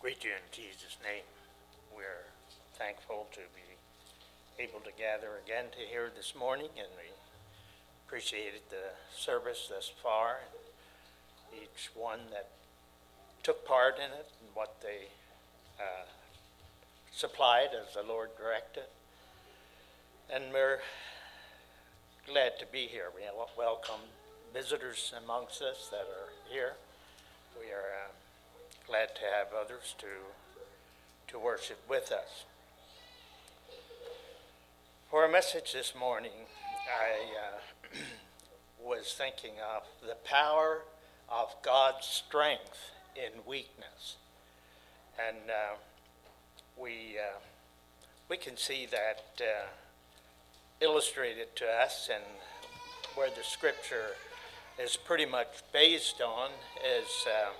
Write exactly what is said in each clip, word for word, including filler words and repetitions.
Greet you in Jesus' name. We're thankful to be able to gather again to hear this morning, and we appreciated the service thus far, and each one that took part in it and what they uh, supplied as the Lord directed. And we're glad to be here. We welcome visitors amongst us that are here. We are uh, glad to have others to to worship with us. For a message this morning, I uh, was thinking of the power of God's strength in weakness. And uh, we uh, we can see that uh, illustrated to us, and where the scripture is pretty much based on is uh,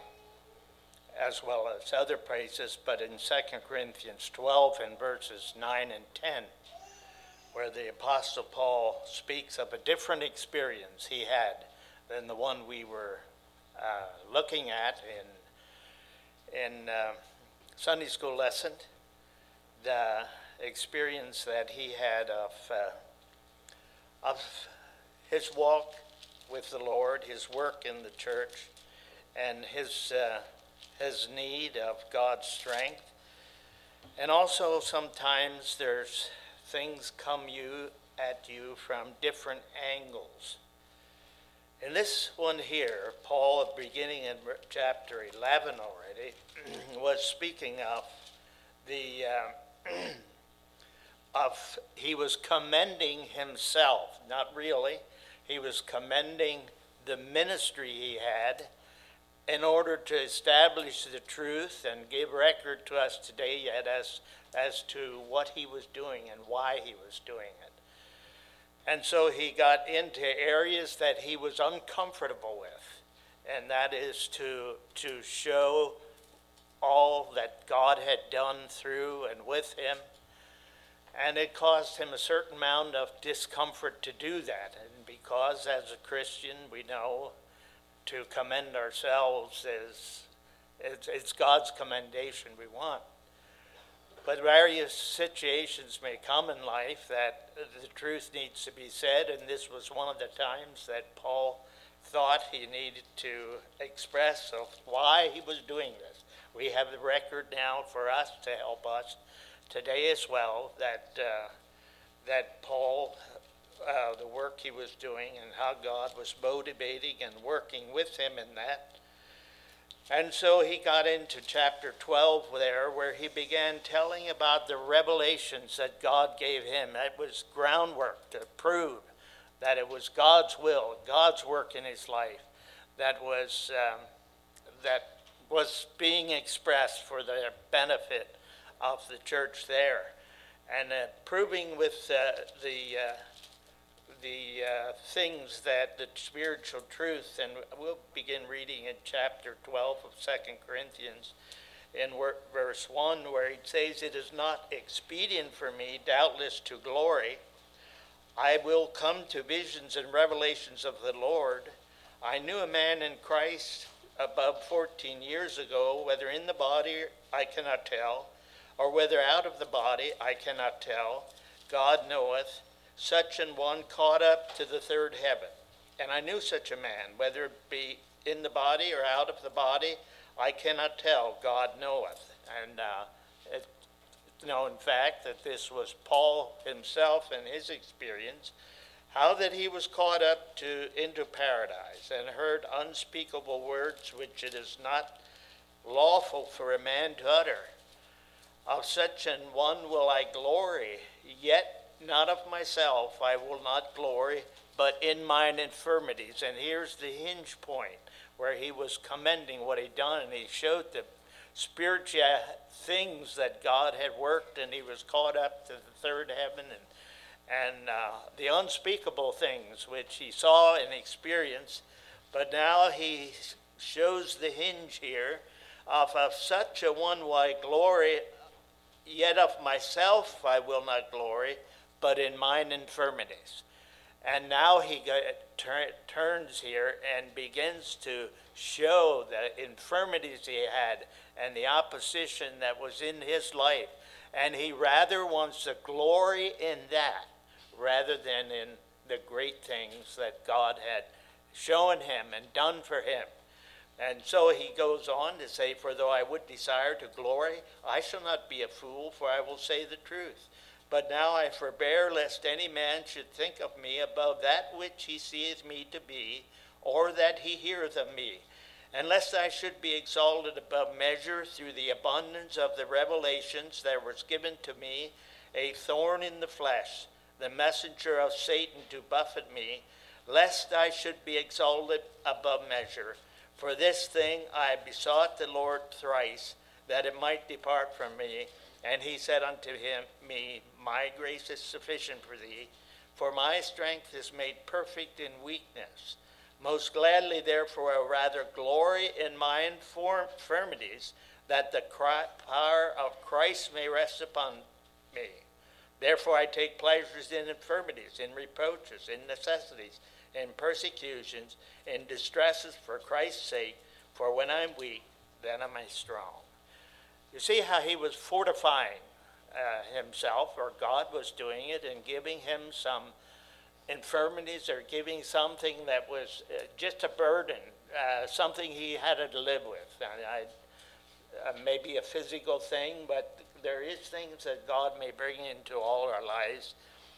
as well as other places, but in Second Corinthians twelve and verses nine and ten, where the Apostle Paul speaks of a different experience he had than the one we were uh, looking at in, in uh, Sunday school lesson, the experience that he had of, uh, of his walk with the Lord, his work in the church, and his uh, his need of God's strength. And also sometimes there's things come you at you from different angles. In this one here, Paul, beginning in chapter eleven already, was speaking of the uh, of he was commending himself, not really. He was commending the ministry he had in order to establish the truth and give record to us today yet as, as to what he was doing and why he was doing it. And so he got into areas that he was uncomfortable with, and that is to, to show all that God had done through and with him. And it caused him a certain amount of discomfort to do that. And because as a Christian we know to commend ourselves is it's, it's God's commendation we want. But various situations may come in life that the truth needs to be said, and this was one of the times that Paul thought he needed to express of why he was doing this. We have the record now for us to help us today as well, that uh, that Paul, uh, the work he was doing and how God was motivating and working with him in that. And so he got into chapter twelve there, where he began telling about the revelations that God gave him. That was groundwork to prove that it was God's will, God's work in his life that was um, that was being expressed for the benefit of the church there, and uh, proving with uh, the uh, the uh, things that the spiritual truth, and we'll begin reading in chapter twelve of Second Corinthians in wor- verse one, where he says, "It is not expedient for me, doubtless, to glory. I will come to visions and revelations of the Lord. I knew a man in Christ above fourteen years ago, whether in the body I cannot tell, or whether out of the body I cannot tell. God knoweth, such an one caught up to the third heaven. And I knew such a man, whether it be in the body or out of the body, I cannot tell, God knoweth." And uh, it, know, in fact, that this was Paul himself and his experience, how that he was caught up to into paradise and heard unspeakable words which it is not lawful for a man to utter. "Of such an one will I glory, yet not of myself I will not glory, but in mine infirmities." And here's the hinge point where he was commending what he'd done, and he showed the spiritual things that God had worked, and he was caught up to the third heaven, and and uh, the unspeakable things which he saw and experienced. But now he shows the hinge here of, of such a one will I glory, yet of myself I will not glory, but in mine infirmities. And now he go, tur- turns here and begins to show the infirmities he had and the opposition that was in his life. And he rather wants to glory in that rather than in the great things that God had shown him and done for him. And so he goes on to say, for though I would desire to glory, I shall not be a fool, for I will say the truth. But now I forbear, lest any man should think of me above that which he seeth me to be, or that he heareth of me, and lest I should be exalted above measure through the abundance of the revelations that was given to me, a thorn in the flesh, the messenger of Satan to buffet me, lest I should be exalted above measure. For this thing I besought the Lord thrice, that it might depart from me. And he said unto him, me, my grace is sufficient for thee, for my strength is made perfect in weakness. Most gladly, therefore, I will rather glory in my infirmities, that the power of Christ may rest upon me. Therefore I take pleasures in infirmities, in reproaches, in necessities, in persecutions, in distresses for Christ's sake, for when I'm weak, then am I strong. You see how he was fortifying uh, himself, or God was doing it, and giving him some infirmities, or giving something that was uh, just a burden, uh, something he had to live with. And I, uh, maybe a physical thing, but there is things that God may bring into all our lives.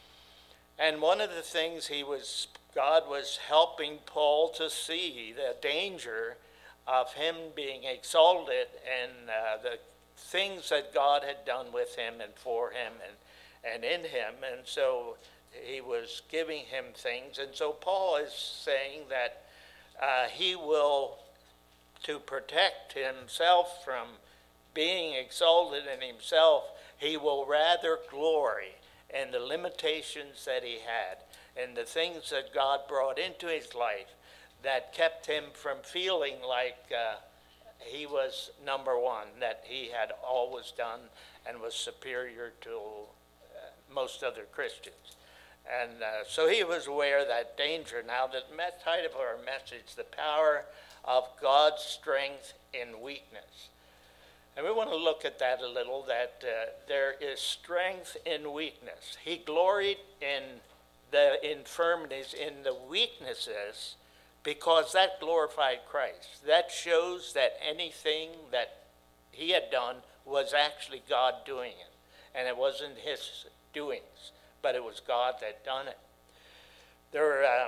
And one of the things he was, God was helping Paul to see the danger of him being exalted and uh, the things that God had done with him and for him and, and in him. And so he was giving him things. And so Paul is saying that uh, he will, to protect himself from being exalted in himself, he will rather glory in the limitations that he had and the things that God brought into his life that kept him from feeling like uh, he was number one, that he had always done and was superior to uh, most other Christians. And uh, so he was aware of that danger. Now, the title of our message, the power of God's strength in weakness. And we want to look at that a little, that uh, there is strength in weakness. He gloried in the infirmities, in the weaknesses, because that glorified Christ. That shows that anything that he had done was actually God doing it. And it wasn't his doings, but it was God that done it. There, uh,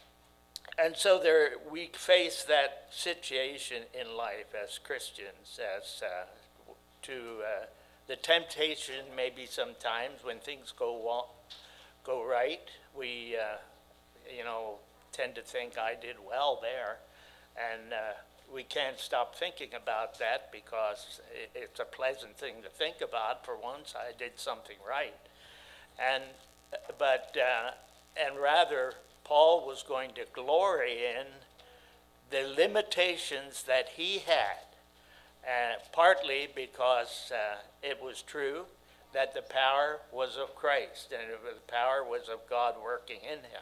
and so there, we face that situation in life as Christians, as uh, to uh, the temptation maybe sometimes when things go well, go right, we, uh, you know, tend to think I did well there, and uh, we can't stop thinking about that because it, it's a pleasant thing to think about. For once, I did something right, and but uh, and rather, Paul was going to glory in the limitations that he had, uh, partly because uh, it was true that the power was of Christ and the power was of God working in him.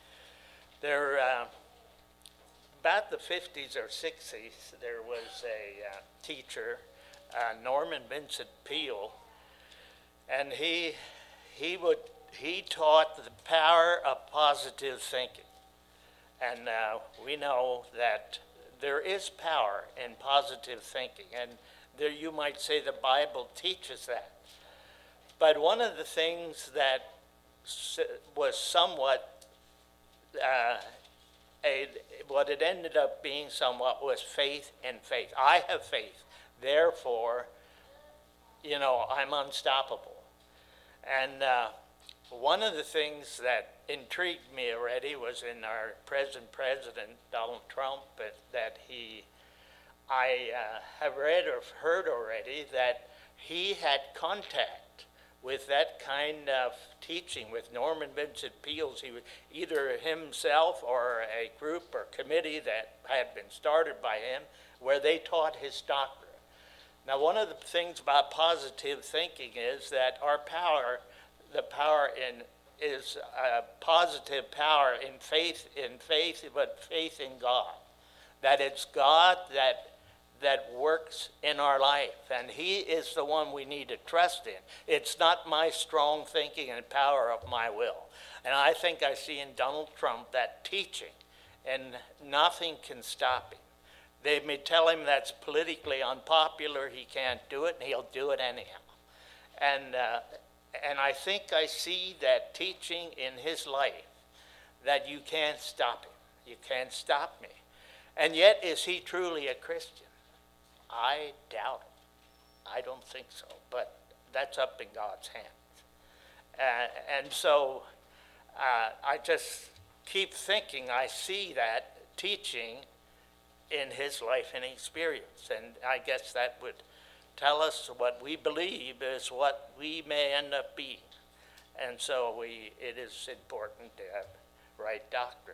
There, uh, about the fifties or sixties, there was a uh, teacher, uh, Norman Vincent Peale, and he he would he taught the power of positive thinking. And uh, we know that there is power in positive thinking, and there you might say the Bible teaches that. But one of the things that was somewhat Uh, a, what it ended up being somewhat was faith in faith. I have faith, therefore, you know, I'm unstoppable. And uh, one of the things that intrigued me already was in our present president, Donald Trump, that he, I uh, have read or heard already that he had contact with that kind of teaching, with Norman Vincent Peale's, he was either himself or a group or committee that had been started by him, where they taught his doctrine. Now, one of the things about positive thinking is that our power, the power in is a positive power in faith, in faith, but faith in God. That it's God that that works in our life, and he is the one we need to trust in. It's not my strong thinking and power of my will. And I think I see in Donald Trump that teaching, and nothing can stop him. They may tell him that's politically unpopular, he can't do it, and he'll do it anyhow. And uh, and I think I see that teaching in his life, that you can't stop him. You can't stop me. And yet, is he truly a Christian? I doubt it. I don't think so, but that's up in God's hands. Uh, and so uh, I just keep thinking I see that teaching in his life and experience. And I guess that would tell us what we believe is what we may end up being. And so we, it is important to have right doctrine.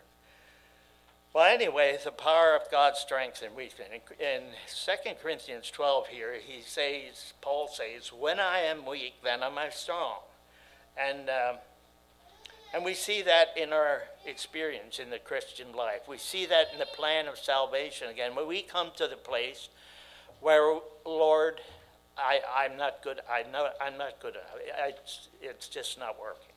Well, anyway, the power of God's strength and weakness. In Second Corinthians twelve here, he says, Paul says, when I am weak, then am I strong. And um, and we see that in our experience in the Christian life. We see that in the plan of salvation again. When we come to the place where, Lord, I, I'm not good. I know I'm not good enough. It's, it's just not working.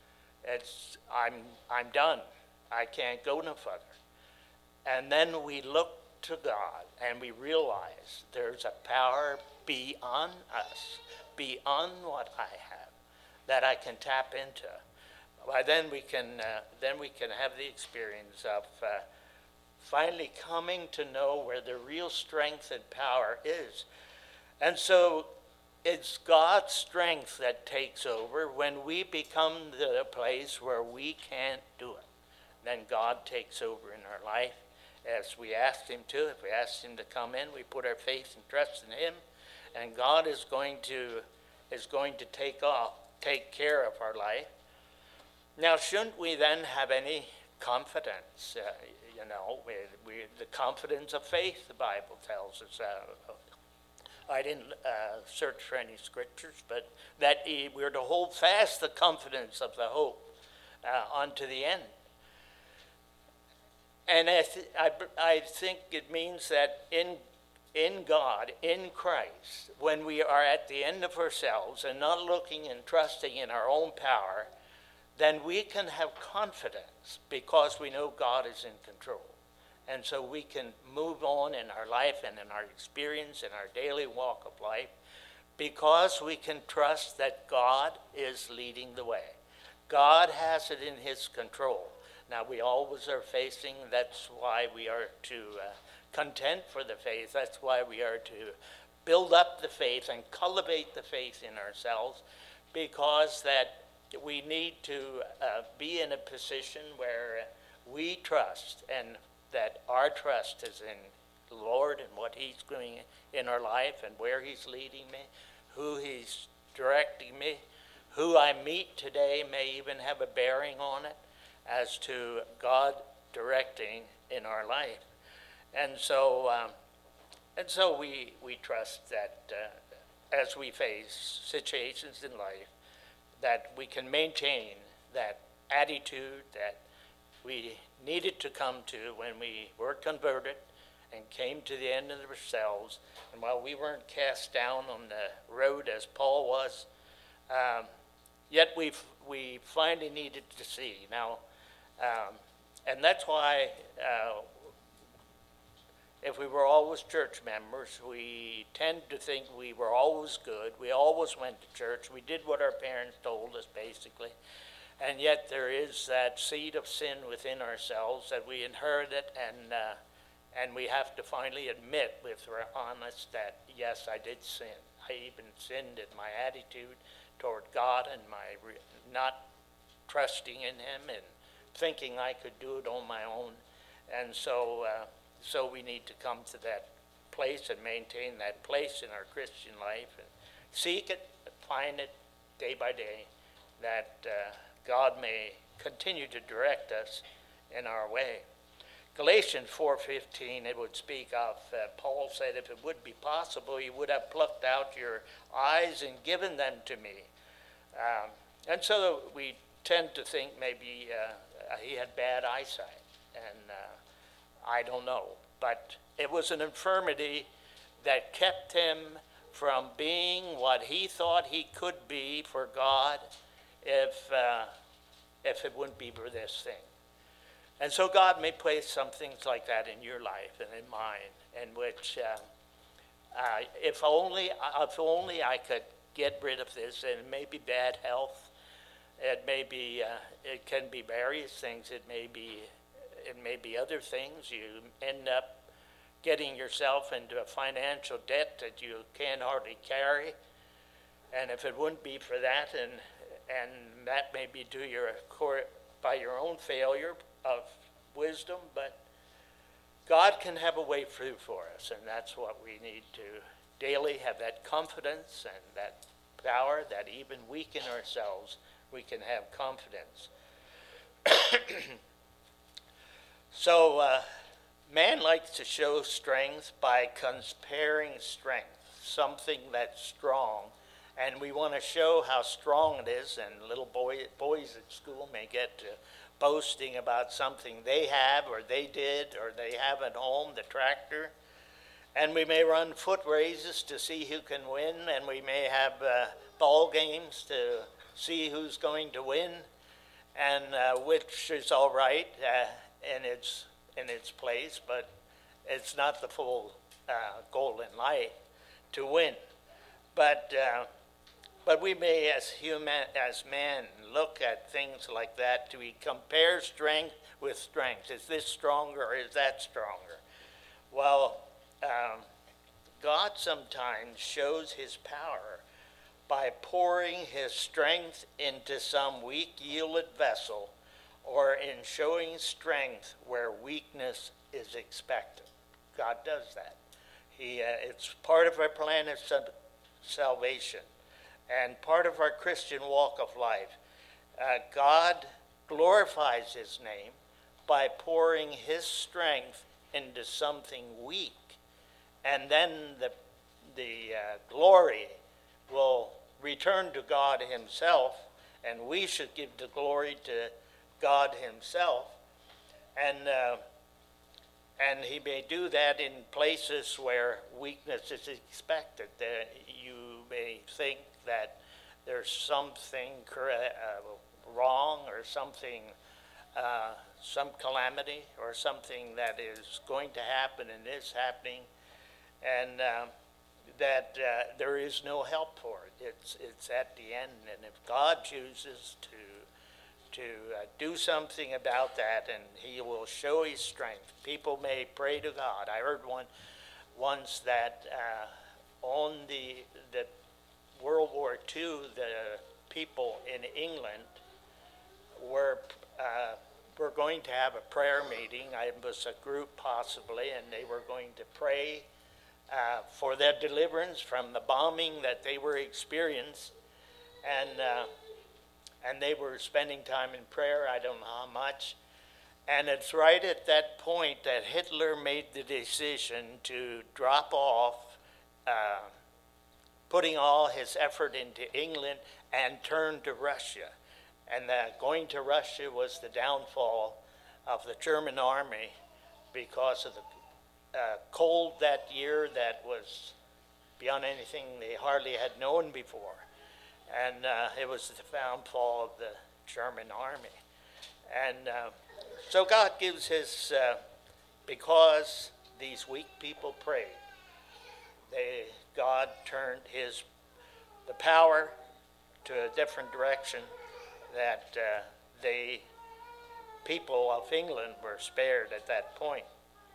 It's I'm I'm done. I can't go no further. And then we look to God and we realize there's a power beyond us, beyond what I have, that I can tap into. Well, then we can uh, then we can have the experience of uh, finally coming to know where the real strength and power is. And so it's God's strength that takes over when we become the place where we can't do it. Then God takes over in our life as we ask him to. If we ask him to come in, we put our faith and trust in him, and God is going to is going to take off, take care of our life. Now, shouldn't we then have any confidence? Uh, you know, we, we, the confidence of faith, the Bible tells us. Uh, I didn't uh, search for any scriptures, but that we're to hold fast the confidence of the hope uh, unto the end. And I, th- I, I think it means that in in God, in Christ, when we are at the end of ourselves and not looking and trusting in our own power, then we can have confidence because we know God is in control. And so we can move on in our life and in our experience, in our daily walk of life, because we can trust that God is leading the way. God has it in his control. Now, we always are facing, that's why we are to uh, contend for the faith. That's why we are to build up the faith and cultivate the faith in ourselves, because that we need to uh, be in a position where we trust, and that our trust is in the Lord and what he's doing in our life and where he's leading me, who he's directing me. Who I meet today may even have a bearing on it as to God directing in our life. And so um, and so we, we trust that uh, as we face situations in life, that we can maintain that attitude that we needed to come to when we were converted and came to the end of ourselves. And while we weren't cast down on the road as Paul was, um, yet we we finally needed to see. Now, um, and that's why uh, if we were always church members, we tend to think we were always good. We always went to church. We did what our parents told us, basically. And yet there is that seed of sin within ourselves that we inherited, and uh, and we have to finally admit, if we're honest, that yes, I did sin. I even sinned in my attitude toward God and my re- not trusting in him and thinking I could do it on my own. And so uh, so we need to come to that place and maintain that place in our Christian life and seek it, find it day by day, that uh, God may continue to direct us in our way. Galatians four fifteen, it would speak of, uh, Paul said, if it would be possible, he would have plucked out your eyes and given them to me. Um, and so we tend to think maybe uh, he had bad eyesight, and uh, I don't know. But it was an infirmity that kept him from being what he thought he could be for God if, uh, if it wouldn't be for this thing. And so God may place some things like that in your life and in mine, in which uh, uh, if only if only I could get rid of this, and it may be bad health, it may be uh, it can be various things, it may be it may be other things. You end up getting yourself into a financial debt that you can't hardly carry, and if it wouldn't be for that, and and that may be due your by your own failure of wisdom, but God can have a way through for us, and that's what we need to daily have, that confidence and that power that even weaken ourselves, we can have confidence. So uh, man likes to show strength by comparing strength, something that's strong, and we want to show how strong it is, and little boy, boys at school may get to boasting about something they have or they did or they have at home, the tractor. And we may run foot races to see who can win, and we may have uh, ball games to see who's going to win, and uh, which is all right uh, in its in its place, but it's not the full uh, goal in life to win. But uh, But we may, as human, as man, look at things like that. Do we compare strength with strength? Is this stronger or is that stronger? Well, um, God sometimes shows his power by pouring his strength into some weak, yielded vessel, or in showing strength where weakness is expected. God does that. He, uh, it's part of our plan of salvation. And part of our Christian walk of life. Uh, God glorifies his name by pouring his strength into something weak. And then the, the uh, glory will return to God himself, and we should give the glory to God himself. And, uh, and he may do that in places where weakness is expected. Uh, you may think that there's something uh, wrong or something, uh, some calamity or something that is going to happen and is happening, and uh, that uh, there is no help for it. It's it's at the end, and if God chooses to to uh, do something about that, and he will show his strength. People may pray to God. I heard one once that uh, on the the World War Two, the people in England were uh, were going to have a prayer meeting. It was a group possibly, and they were going to pray uh, for their deliverance from the bombing that they were experiencing, and uh, and they were spending time in prayer. I don't know how much. And it's right at that point that Hitler made the decision to drop off. Uh, putting all his effort into England and turned to Russia. And that going to Russia was the downfall of the German army because of the uh, cold that year that was beyond anything they hardly had known before. And uh, it was the downfall of the German army. And uh, so God gives his, uh, because these weak people prayed, they God turned his the power to a different direction, that uh, the people of England were spared at that point.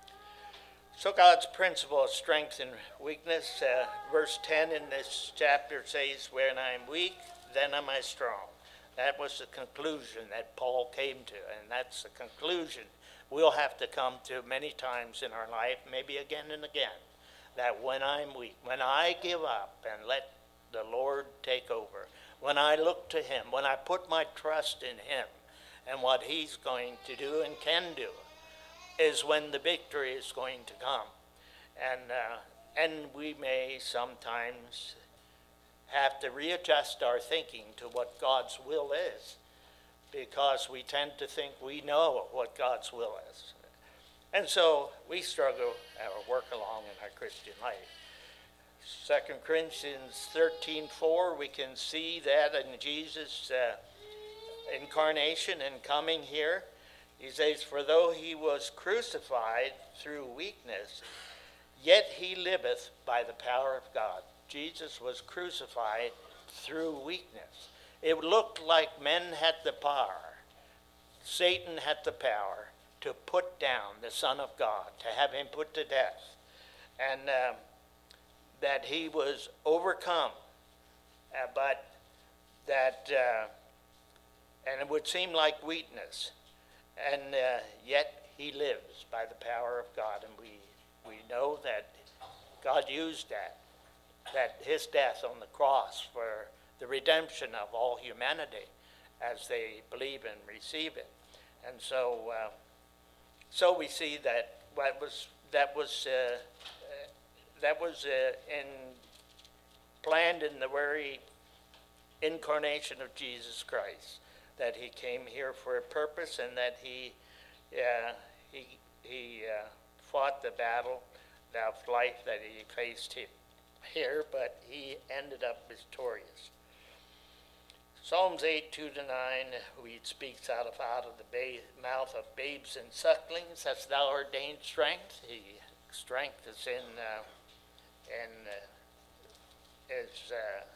So God's principle of strength and weakness, uh, verse ten in this chapter says, when I'm weak, then am I strong. That was the conclusion that Paul came to, and that's the conclusion we'll have to come to many times in our life, maybe again and again. That when I'm weak, when I give up and let the Lord take over, when I look to him, when I put my trust in him and what he's going to do and can do, is when the victory is going to come. And, uh, and we may sometimes have to readjust our thinking to what God's will is. because we tend to think we know what God's will is. And so we struggle or work along in our Christian life. Second Corinthians thirteen four, we can see that in Jesus' uh, incarnation and coming here. He says, "For though he was crucified through weakness, yet he liveth by the power of God." Jesus was crucified through weakness. It looked like men had the power, Satan had the power to put down the Son of God, to have him put to death, and um, that he was overcome, uh, but that, uh, and it would seem like weakness, and uh, yet he lives by the power of God, and we, we know that God used that, that his death on the cross for the redemption of all humanity as they believe and receive it. And so uh, so we see that what was that was uh, uh, that was uh, in planned in the very incarnation of Jesus Christ, that he came here for a purpose, and that he uh, he he uh, fought the battle of life that he faced here, but he ended up victorious. Psalms eight, two to nine, we speaks out of out of the ba- mouth of babes and sucklings, hast thou ordained strength. He, strength is in, uh, in uh, is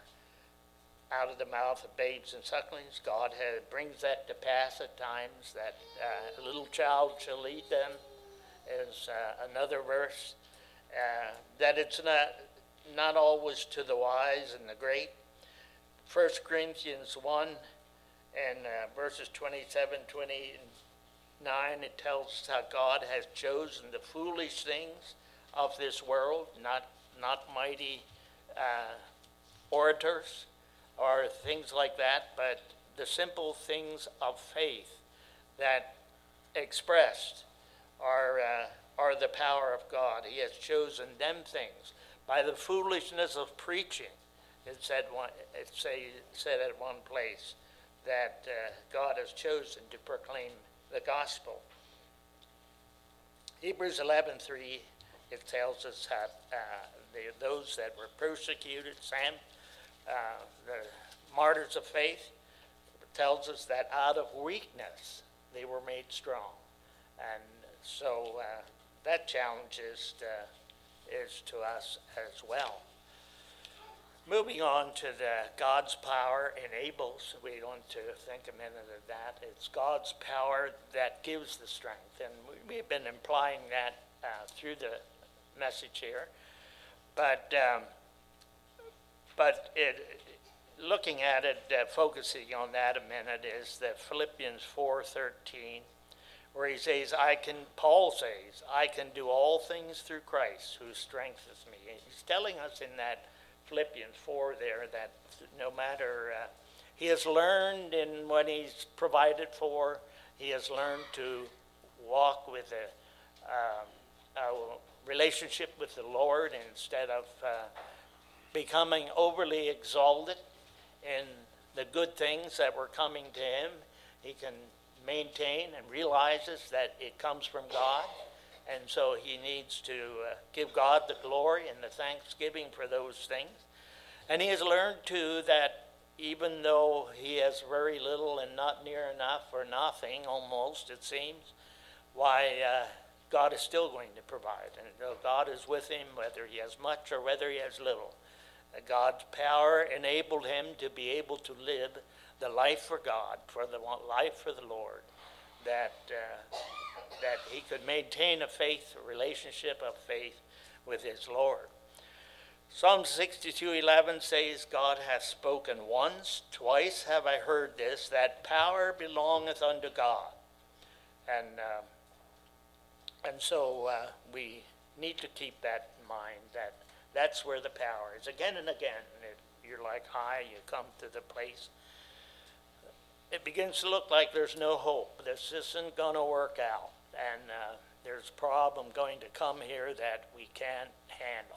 uh, out of the mouth of babes and sucklings. God has, brings that to pass at times, that uh, a little child shall lead them, is uh, another verse. Uh, that it's not, not always to the wise and the great. First Corinthians one and uh, verses twenty-seven, twenty-nine, it tells us how God has chosen the foolish things of this world, not not mighty uh, orators or things like that, but the simple things of faith that expressed are, uh, are the power of God. He has chosen them things by the foolishness of preaching. It said one. It say, said at one place that uh, God has chosen to proclaim the gospel. Hebrews eleven three, it tells us how uh, the, those that were persecuted, Sam, uh, the martyrs of faith, tells us that out of weakness they were made strong, and so uh, that challenge is to, is to us as well. Moving on to the God's power enables, we want to think a minute of that. It's God's power that gives the strength, and we've been implying that uh, through the message here. But um, but it, looking at it, uh, focusing on that a minute, is that Philippians four thirteen, where he says, "I can." Paul says, "I can do all things through Christ who strengthens me." And he's telling us in that Philippians four there that no matter, uh, he has learned in what he's provided for, he has learned to walk with a, uh, a relationship with the Lord instead of uh, becoming overly exalted in the good things that were coming to him. He can maintain and realizes that it comes from God. And so he needs to uh, give God the glory and the thanksgiving for those things. And he has learned, too, that even though he has very little and not near enough or nothing, almost, it seems, why uh, God is still going to provide. And though God is with him, whether he has much or whether he has little, uh, God's power enabled him to be able to live the life for God, for the life for the Lord, that... Uh, that he could maintain a faith, a relationship of faith with his Lord. Psalm sixty-two eleven says, "God hath spoken once, twice have I heard this, that power belongeth unto God." And uh, and so uh, we need to keep that in mind, that that's where the power is. Again and again, it, you're like high, you come to the place. It begins to look like there's no hope. This isn't going to work out. And uh, there's a problem going to come here that we can't handle.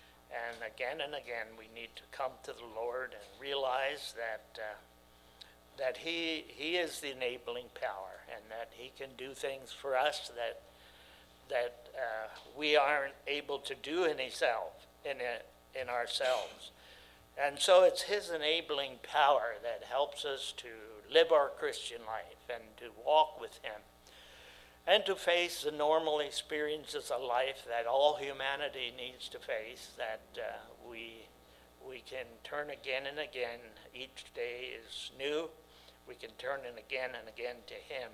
And again and again, we need to come to the Lord and realize that uh, that he, he is the enabling power, and that he can do things for us that, that uh, we aren't able to do in, himself, in, a, in ourselves. And so it's his enabling power that helps us to live our Christian life and to walk with him and to face the normal experiences of life that all humanity needs to face, that uh, we, we can turn again and again. Each day is new. We can turn in again and again to him.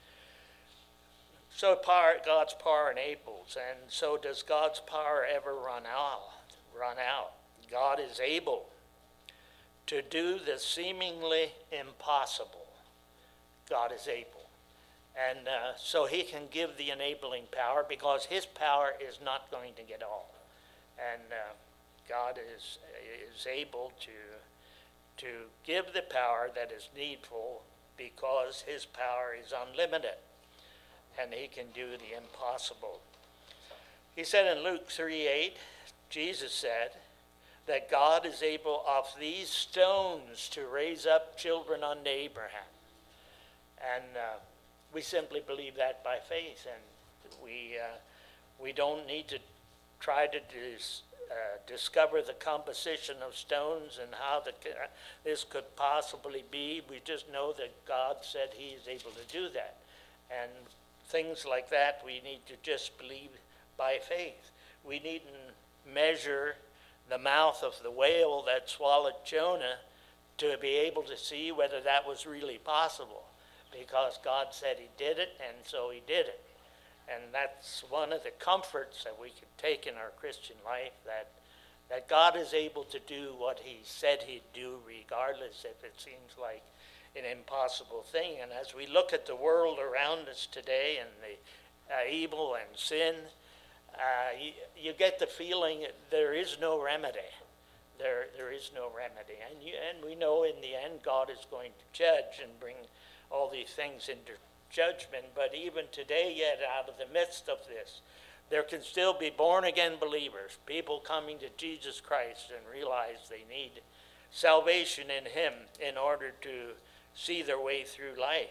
So power, God's power enables, and so does God's power ever run out? Run out. God is able to do the seemingly impossible. God is able. And uh, so he can give the enabling power, because his power is not going to get old. And uh, God is, is able to, to give the power that is needful, because his power is unlimited. And he can do the impossible. He said in Luke three eight, Jesus said that God is able of these stones to raise up children unto Abraham. And uh, we simply believe that by faith, and we uh, we don't need to try to dis, uh, discover the composition of stones and how the, uh, this could possibly be. We just know that God said he is able to do that. And things like that we need to just believe by faith. We needn't measure the mouth of the whale that swallowed Jonah to be able to see whether that was really possible, because God said he did it, and so he did it. And that's one of the comforts that we can take in our Christian life, that that God is able to do what he said he'd do, regardless if it seems like an impossible thing. And as we look at the world around us today, and the uh, evil and sin, uh, you, you get the feeling that there is no remedy. There, there is no remedy. And, you, and we know in the end God is going to judge and bring all these things into judgment. But even today, yet out of the midst of this, there can still be born-again believers, people coming to Jesus Christ and realize they need salvation in him in order to see their way through life.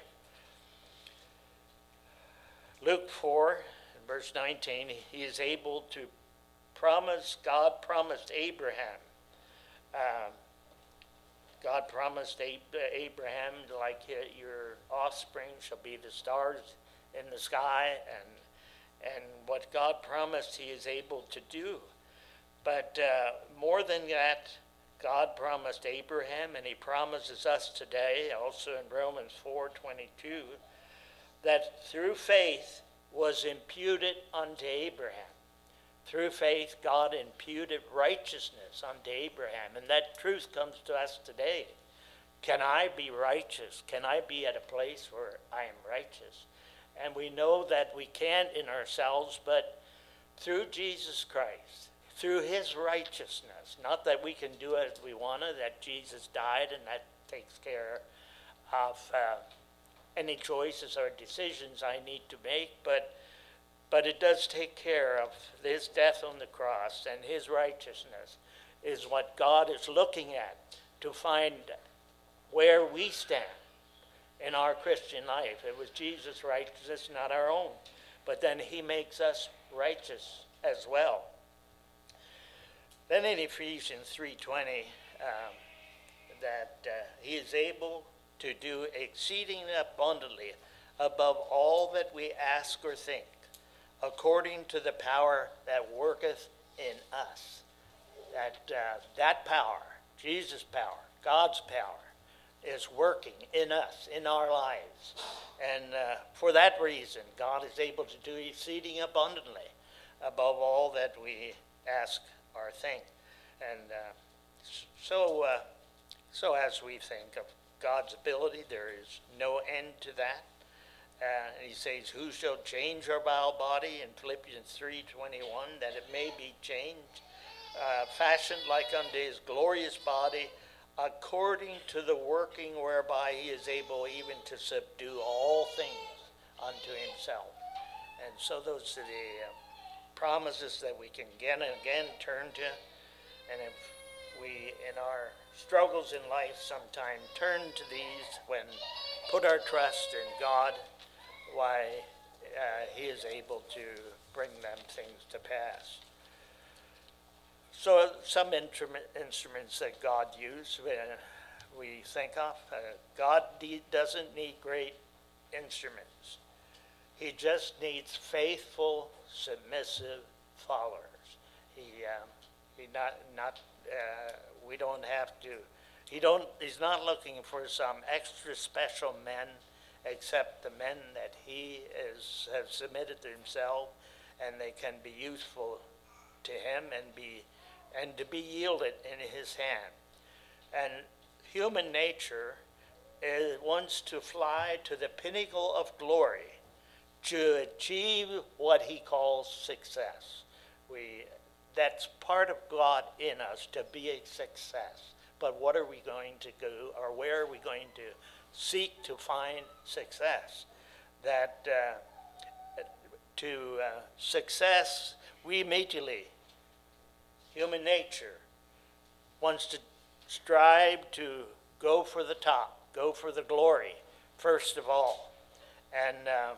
Luke four, verse nineteen, he is able to promise, God promised Abraham, uh, God promised Abraham, like your offspring shall be the stars in the sky, and and what God promised he is able to do. But uh, more than that, God promised Abraham, and he promises us today, also in Romans four twenty-two, that through faith was imputed unto Abraham. Through faith, God imputed righteousness unto Abraham, and that truth comes to us today. Can I be righteous? Can I be at a place where I am righteous? And we know that we can't in ourselves, but through Jesus Christ, through his righteousness, not that we can do as we want to, that Jesus died and that takes care of uh, any choices or decisions I need to make, but But it does take care of his death on the cross, and his righteousness is what God is looking at to find where we stand in our Christian life. It was Jesus' righteousness, not our own. But then he makes us righteous as well. Then in Ephesians three twenty, um, that uh, he is able to do exceeding abundantly above all that we ask or think, according to the power that worketh in us. That uh, that power, Jesus' power, God's power, is working in us, in our lives. And uh, for that reason, God is able to do exceeding abundantly above all that we ask or think. And uh, so, uh, so as we think of God's ability, there is no end to that. Uh, and he says, who shall change our vile body, in Philippians three twenty-one, that it may be changed, uh, fashioned like unto his glorious body, according to the working whereby he is able even to subdue all things unto himself. And so those are the uh, promises that we can again and again turn to. And if we, in our struggles in life, sometimes turn to these when put our trust in God, why uh, He is able to bring them things to pass. So some instrument, instruments that God used, uh, we think of, uh, God de- doesn't need great instruments. He just needs faithful, submissive followers. He, um, he not, not, uh, we don't have to, he don't, he's not looking for some extra special men, except the men that he is, have submitted to himself, and they can be useful to him and be, and to be yielded in his hand. And human nature is, wants to fly to the pinnacle of glory, to achieve what he calls success. We, that's part of God in us, to be a success. But what are we going to do, or where are we going to seek to find success? That uh, to uh, success, we immediately, human nature, wants to strive to go for the top, go for the glory, first of all. And uh,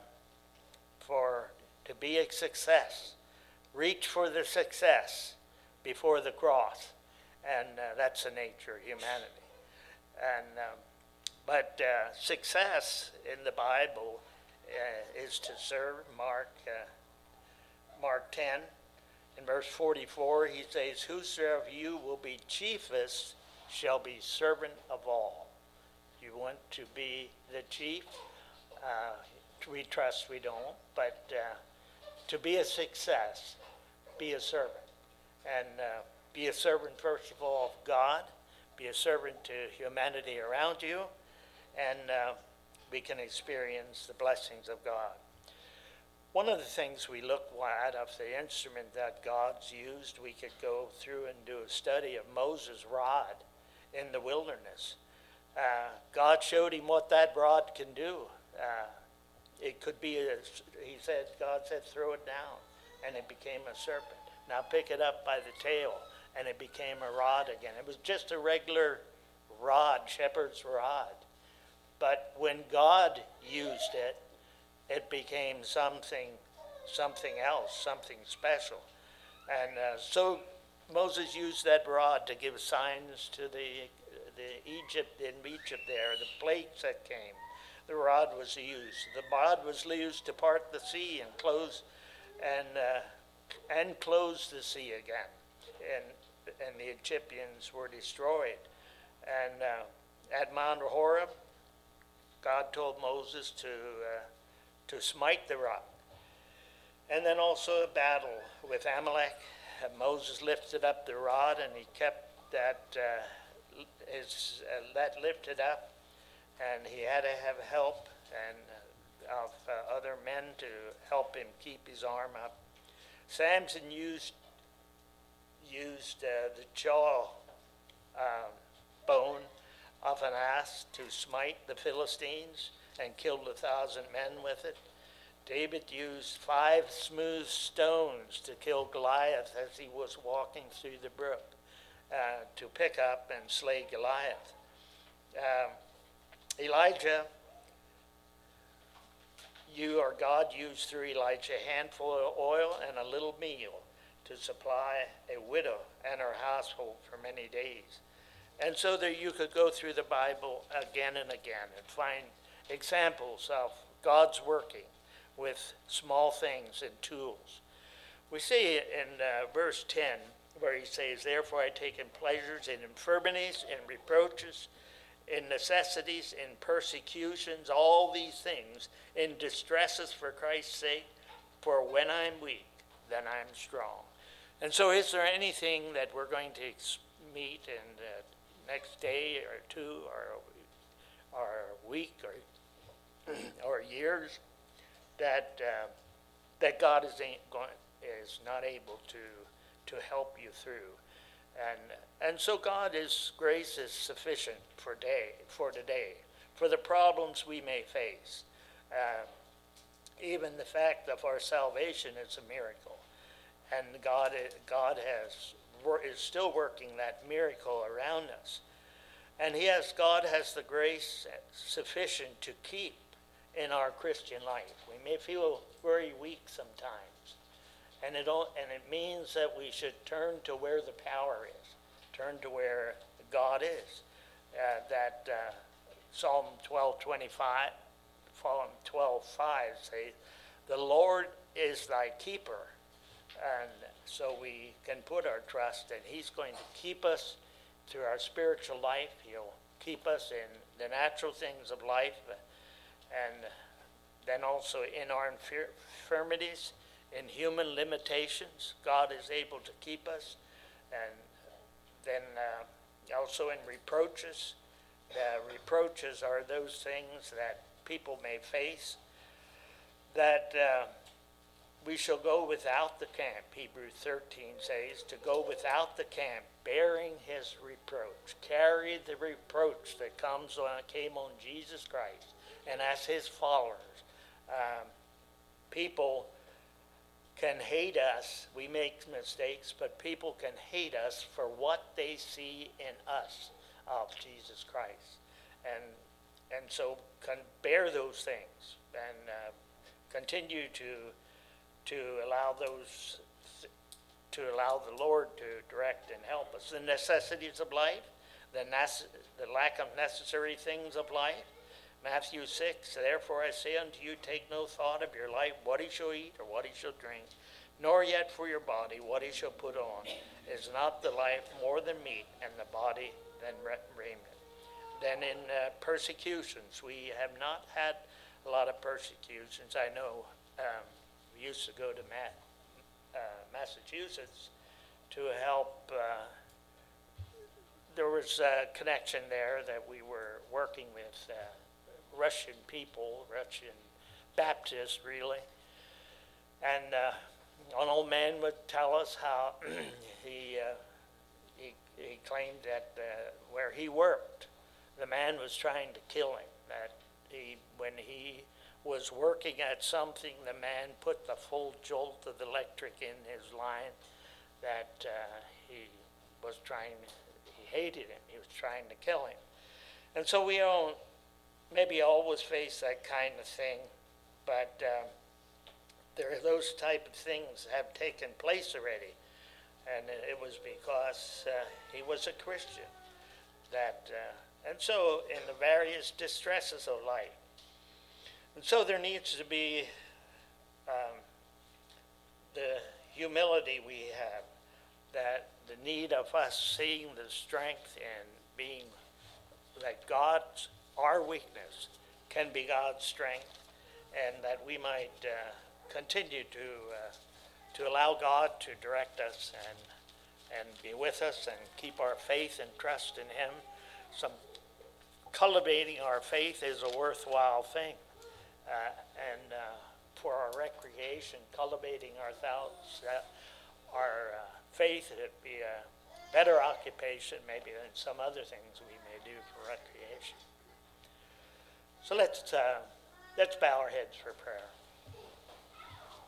for to be a success, reach for the success before the cross. And uh, that's the nature of humanity. And um, but uh, success in the Bible uh, is to serve. Mark uh, Mark ten, in verse forty-four, he says, "Whosoever of you will be chiefest shall be servant of all." You want to be the chief? Uh, we trust we don't, but uh, to be a success, be a servant. And uh, be a servant, first of all, of God. Be a servant to humanity around you. And uh, we can experience the blessings of God. One of the things we look at of the instrument that God's used, we could go through and do a study of Moses' rod in the wilderness. Uh, God showed him what that rod can do. Uh, it could be, a, he said, God said, throw it down, and it became a serpent. Now pick it up by the tail, and it became a rod again. It was just a regular rod, shepherd's rod. But when God used it, it became something, something else, something special. And uh, so Moses used that rod to give signs to the the Egypt in Egypt there, the plagues that came. The rod was used. The rod was used to part the sea and close and uh, and close the sea again. And and the Egyptians were destroyed. And uh, at Mount Horeb, God told Moses to uh, to smite the rock. And then also a battle with Amalek. And Moses lifted up the rod, and he kept that uh, his uh, that lifted up, and he had to have help and uh, of uh, other men to help him keep his arm up. Samson used used uh, the jaw uh, bone of an ass to smite the Philistines and killed a thousand men with it. David used five smooth stones to kill Goliath as he was walking through the brook, uh, to pick up and slay Goliath. Um, Elijah, you or God used through Elijah a handful of oil and a little meal to supply a widow and her household for many days. And so that you could go through the Bible again and again and find examples of God's working with small things and tools. We see in uh, verse ten where he says, "Therefore I take in pleasures in infirmities, in reproaches, in necessities, in persecutions, all these things, in distresses for Christ's sake, for when I'm weak, then I'm strong." And so is there anything that we're going to meet in the next day or two or, or week or, or years that uh, that God is, going, is not able to to help you through? And and so God's grace is sufficient for day for today, for the problems we may face. Uh, even the fact of our salvation is a miracle. and God, God has is still working that miracle around us. And he has, God has the grace sufficient to keep in our Christian life. We may feel very weak sometimes. And it, all, and it means that we should turn to where the power is. Turn to where God is. Uh, that uh, Psalm twelve twenty-five, Psalm twelve five say, the Lord is thy keeper. And so we can put our trust that he's going to keep us through our spiritual life. He'll keep us in the natural things of life, and then also in our infirmities, in human limitations. God is able to keep us. And then uh, also in reproaches. The reproaches are those things that people may face, that uh, we shall go without the camp, Hebrews thirteen says, to go without the camp, bearing his reproach. Carry the reproach that comes on, came on Jesus Christ. And as his followers, um, people can hate us. We make mistakes, but people can hate us for what they see in us of Jesus Christ. And and so can bear those things and uh, continue to to allow those to allow the Lord to direct and help us. The necessities of life, the nas- the lack of necessary things of life. Matthew six, therefore I say unto you, take no thought of your life, what he shall eat or what he shall drink, nor yet for your body what he shall put on. Is not the life more than meat, and the body than raiment? Then in uh, persecutions, we have not had a lot of persecutions. I know um, we used to go to Ma- uh, Massachusetts to help. Uh, there was a connection there that we were working with uh, Russian people, Russian Baptists, really. And uh, an old man would tell us how he, uh, he he claimed that uh, where he worked, the man was trying to kill him. That he, when he was working at something, the man put the full jolt of the electric in his line. That uh, he was trying, he hated him. He was trying to kill him. And so we don't maybe always face that kind of thing, but uh, there are those type of things have taken place already, and it was because uh, he was a Christian. That uh, and so in the various distresses of life, and so there needs to be um, the humility we have, that the need of us seeing the strength and being that God's our weakness can be God's strength, and that we might uh, continue to uh, to allow God to direct us and and be with us and keep our faith and trust in Him. Some cultivating our faith is a worthwhile thing, uh, and uh, for our recreation, cultivating our thoughts, uh, our uh, faith, it'd be a better occupation maybe than some other things we may do for recreation. So let's uh, let's bow our heads for prayer.